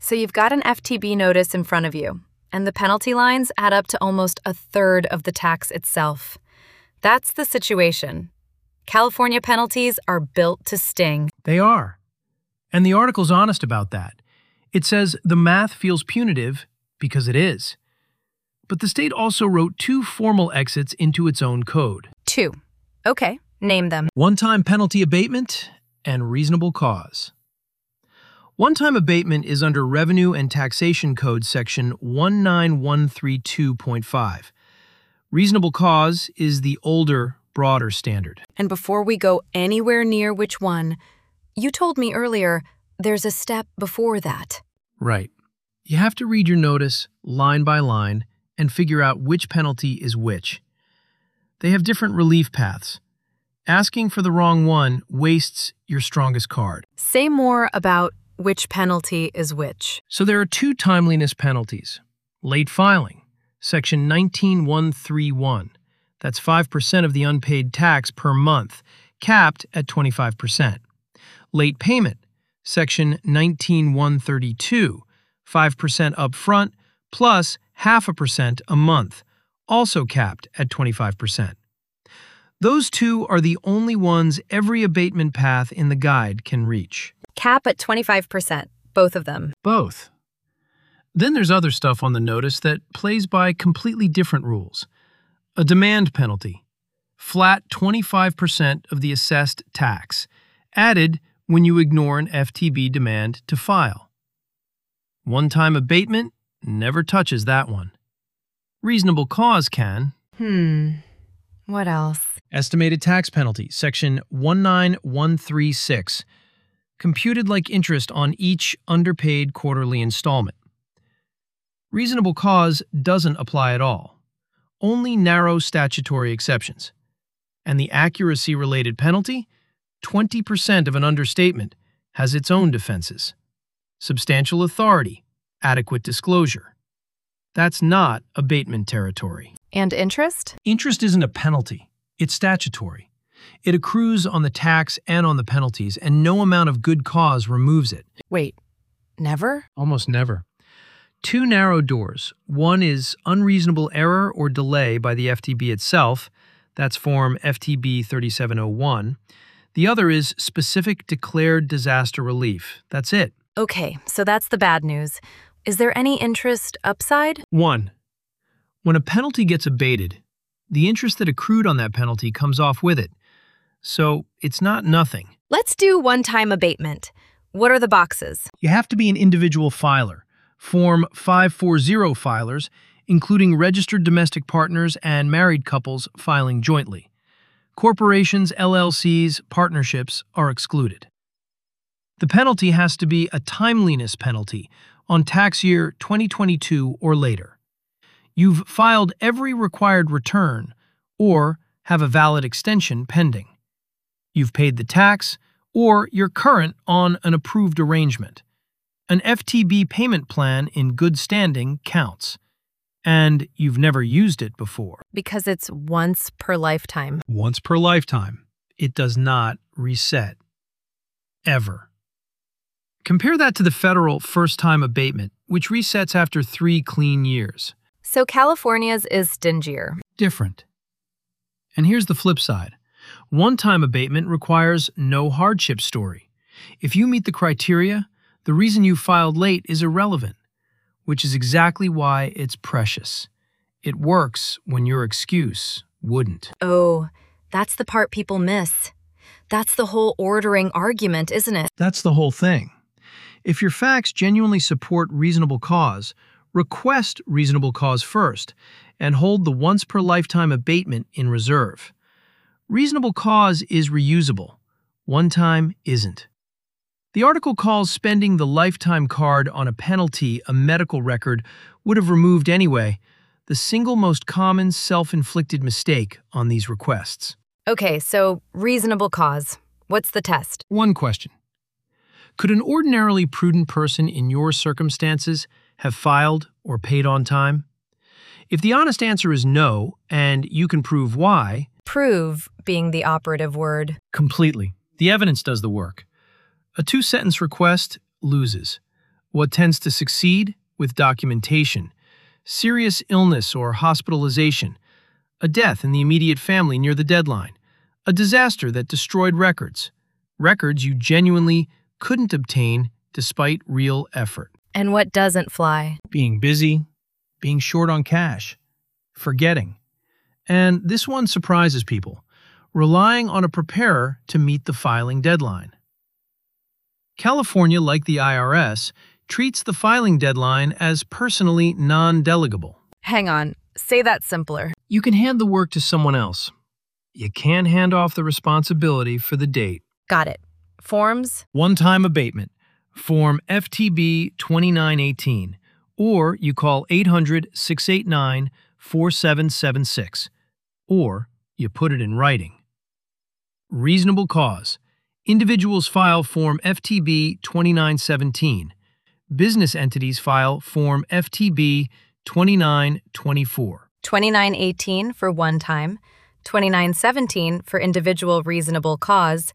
So you've got an FTB notice in front of you, and the penalty lines add up to almost a third of the tax itself. That's the situation. California penalties are built to sting. They are. And the article's honest about that. It says the math feels punitive because it is. But the state also wrote 2 formal exits into its own code. 2. Okay, name them. One-time penalty abatement and reasonable cause. One-time abatement is under Revenue and Taxation Code Section 19132.5. Reasonable cause is the older, broader standard. And before we go anywhere near which one, you told me earlier there's a step before that. Right. You have to read your notice line by line and figure out which penalty is which. They have different relief paths. Asking for the wrong one wastes your strongest card. Say more about which penalty is which. So there are 2 timeliness penalties. Late filing, Section 19131. That's 5% of the unpaid tax per month, capped at 25%. Late payment, Section 19132, 5% upfront plus 0.5% a month, also capped at 25%. Those 2 are the only ones every abatement path in the guide can reach. Cap at 25%, both of them. Both. Then there's other stuff on the notice that plays by completely different rules. A demand penalty, flat 25% of the assessed tax, added when you ignore an FTB demand to file. One-time abatement never touches that one. Reasonable cause can. What else? Estimated tax penalty, Section 19136, computed like interest on each underpaid quarterly installment. Reasonable cause doesn't apply at all. Only narrow statutory exceptions. And the accuracy-related penalty, 20% of an understatement, has its own defenses. Substantial authority, adequate disclosure. That's not abatement territory. And interest? Interest isn't a penalty. It's statutory. It accrues on the tax and on the penalties, and no amount of good cause removes it. Wait, never? Almost never. 2 narrow doors. One is unreasonable error or delay by the FTB itself. That's Form FTB 3701. The other is specific declared disaster relief. That's it. Okay, so that's the bad news. Is there any interest upside? 1. When a penalty gets abated, the interest that accrued on that penalty comes off with it. So it's not nothing. Let's do one-time abatement. What are the boxes? You have to be an individual filer. Form 540 filers, including registered domestic partners and married couples filing jointly. Corporations, LLCs, partnerships are excluded. The penalty has to be a timeliness penalty on tax year 2022 or later. You've filed every required return or have a valid extension pending. You've paid the tax or you're current on an approved arrangement. An FTB payment plan in good standing counts. And you've never used it before. Because it's once per lifetime. Once per lifetime. It does not reset. Ever. Compare that to the federal first-time abatement, which resets after 3 clean years. So California's is stingier. Different. And here's the flip side. One-time abatement requires no hardship story. If you meet the criteria, the reason you filed late is irrelevant, which is exactly why it's precious. It works when your excuse wouldn't. Oh, that's the part people miss. That's the whole ordering argument, isn't it? That's the whole thing. If your facts genuinely support reasonable cause, request reasonable cause first and hold the once-per-lifetime abatement in reserve. Reasonable cause is reusable. One-time isn't. The article calls spending the lifetime card on a penalty a medical record would have removed anyway, the single most common self-inflicted mistake on these requests. Okay, so reasonable cause. What's the test? One question. Could an ordinarily prudent person in your circumstances have filed or paid on time? If the honest answer is no, and you can prove why— Prove being the operative word. Completely. The evidence does the work. A 2-sentence request loses. What tends to succeed? With documentation. Serious illness or hospitalization. A death in the immediate family near the deadline. A disaster that destroyed records. Records you genuinely couldn't obtain despite real effort. And what doesn't fly? Being busy, being short on cash, forgetting. And this one surprises people. Relying on a preparer to meet the filing deadline. California, like the IRS, treats the filing deadline as personally non-delegable. Hang on, say that simpler. You can hand the work to someone else. You can't hand off the responsibility for the date. Got it. Forms? One-time abatement. Form FTB 2918. Or you call 800-689-4776. Or you put it in writing. Reasonable cause. Individuals file Form FTB 2917. Business entities file Form FTB 2924. 2918 for one time, 2917 for individual reasonable cause,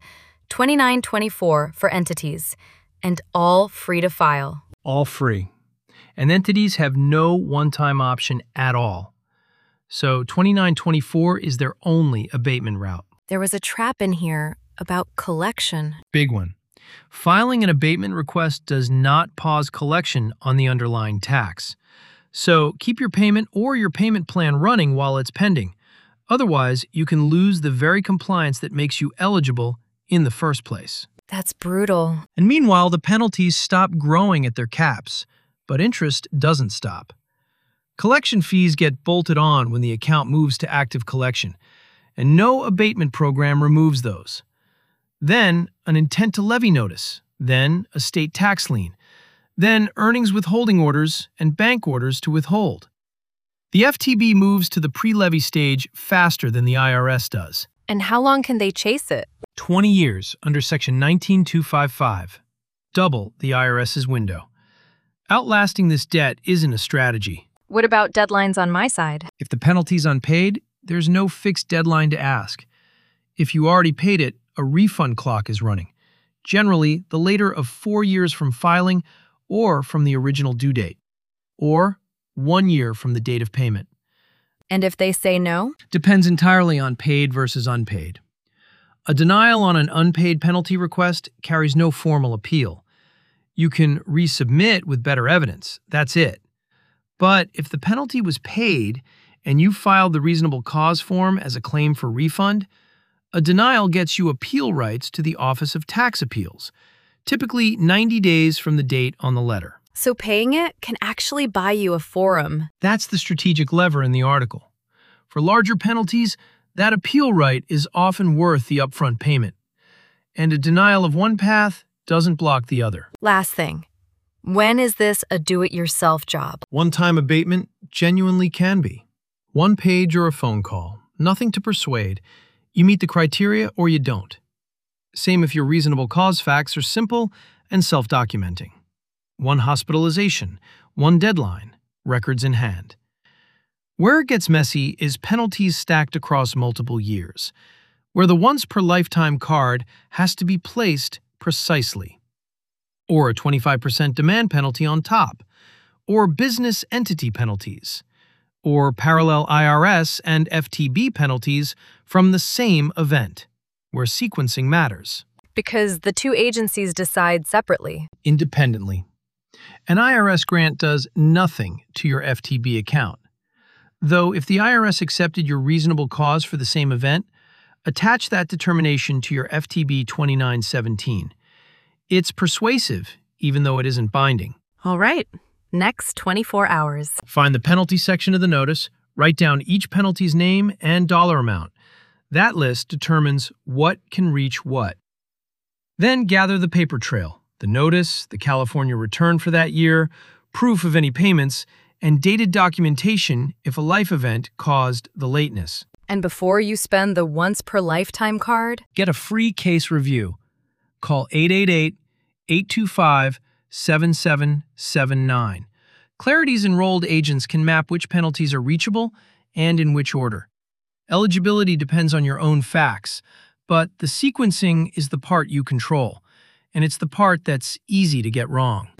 2924 for entities, and all free to file. All free. And entities have no one-time option at all. So 2924 is their only abatement route. There was a trap in here about collection. Big one. Filing an abatement request does not pause collection on the underlying tax. So keep your payment or your payment plan running while it's pending. Otherwise, you can lose the very compliance that makes you eligible in the first place. That's brutal. And meanwhile, the penalties stop growing at their caps, but interest doesn't stop. Collection fees get bolted on when the account moves to active collection, and no abatement program removes those. Then, an intent to levy notice, then a state tax lien, then earnings withholding orders and bank orders to withhold. The FTB moves to the pre-levy stage faster than the IRS does. And how long can they chase it? 20 years under Section 19255, double the IRS's window. Outlasting this debt isn't a strategy. What about deadlines on my side? If the penalty's unpaid, there's no fixed deadline to ask. If you already paid it, a refund clock is running, generally the later of 4 years from filing or from the original due date, or 1 year from the date of payment. And if they say no? Depends entirely on paid versus unpaid. A denial on an unpaid penalty request carries no formal appeal. You can resubmit with better evidence, that's it. But if the penalty was paid and you filed the reasonable cause form as a claim for refund, a denial gets you appeal rights to the Office of Tax Appeals, typically 90 days from the date on the letter. So paying it can actually buy you a forum. That's the strategic lever in the article. For larger penalties, that appeal right is often worth the upfront payment. And a denial of one path doesn't block the other. Last thing. When is this a do-it-yourself job? One-time abatement genuinely can be. One page or a phone call, nothing to persuade. You meet the criteria or you don't. Same if your reasonable cause facts are simple and self-documenting. One hospitalization, one deadline, records in hand. Where it gets messy is penalties stacked across multiple years, where the once-per-lifetime card has to be placed precisely. Or a 25% demand penalty on top, or business entity penalties, or parallel IRS and FTB penalties from the same event, where sequencing matters. Because the two agencies decide separately. Independently. An IRS grant does nothing to your FTB account. Though if the IRS accepted your reasonable cause for the same event, attach that determination to your FTB 2917. It's persuasive, even though it isn't binding. All right. Next 24 hours. Find the penalty section of the notice, write down each penalty's name and dollar amount. That list determines what can reach what. Then gather the paper trail, the notice, the California return for that year, proof of any payments, and dated documentation if a life event caused the lateness. And before you spend the once-per-lifetime card? Get a free case review. Call 888-825-7779. Clarity's enrolled agents can map which penalties are reachable and in which order. Eligibility depends on your own facts, but the sequencing is the part you control, and it's the part that's easy to get wrong.